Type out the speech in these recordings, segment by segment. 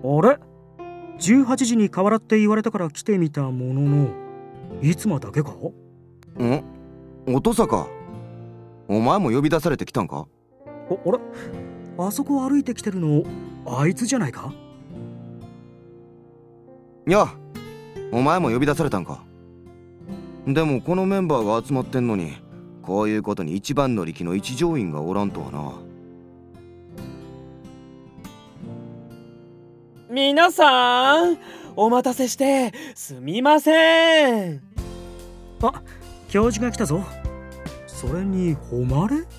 あれ、18時に河原って言われたから来てみたものの、いつもだけか？ 音坂、お前も呼び出されてきたんか？ あれ、あそこ歩いてきてるのあいつじゃないか？ いや、お前も呼び出されたんか？でもこのメンバーが集まってんのに、こういうことに一番乗り気の一乗員がおらんとはな。 皆さん、お待たせしてすみません。 あ、教授が来たぞ。それに誉れ？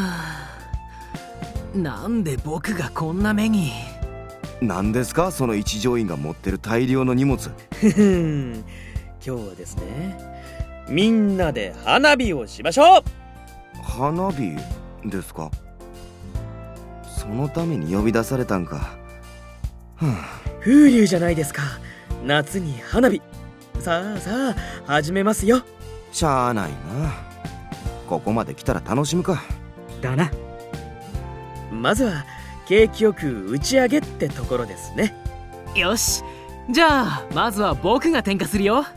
なんで僕がこんな目に。 何ですかその一乗員が持ってる大量の荷物。 今日はですね、みんなで花火をしましょう。 花火ですか？そのために呼び出されたんか。 風流じゃないですか、夏に花火。さあさあ、始めますよ。 しゃあないな、ここまで来たら楽しむか。 だな。 まずは景気よく打ち上げってところですね。 よし、じゃあまずは僕が点火するよ。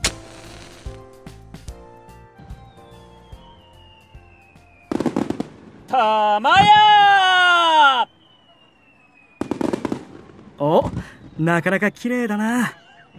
たまやー。 お、なかなか綺麗だな。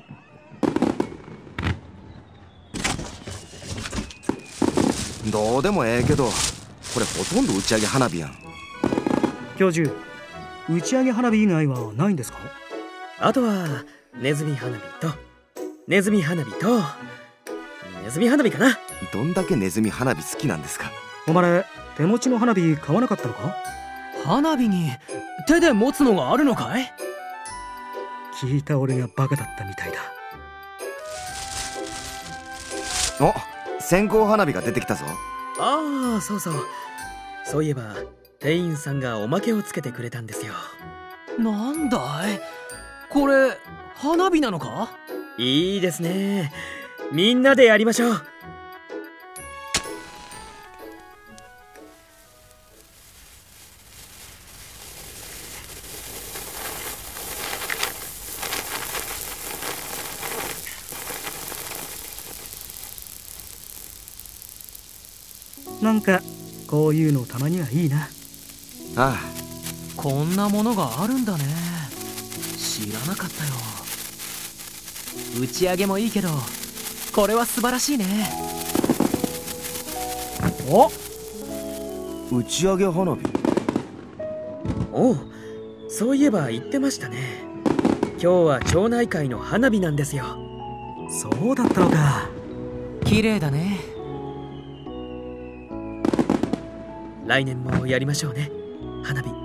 どうでもええけど、これほとんど打ち上げ花火やん。 教授、打ち上げ花火以外はないんですか？ あとはネズミ花火とネズミ花火とネズミ花火かな。 どんだけネズミ花火好きなんですか？ お前、手持ちの花火買わなかったのか？ 花火に手で持つのがあるのかい？ 聞いた俺がバカだったみたいだ。 お、線香花火が出てきたぞ。 ああ、そうそう。そういえば店員さんがおまけをつけてくれたんですよ。 なんだいこれ、花火なのか？ いいですね。みんなでやりましょう。 なんかこういうのたまにはいいな。 ああ、 こんなものがあるんだね。知らなかったよ。打ち上げもいいけど、これは素晴らしいね。 お、 打ち上げ花火。 おう、そういえば言ってましたね。今日は町内会の花火なんですよ。 そうだったのか。 綺麗だね。 来年もやりましょうね、花火。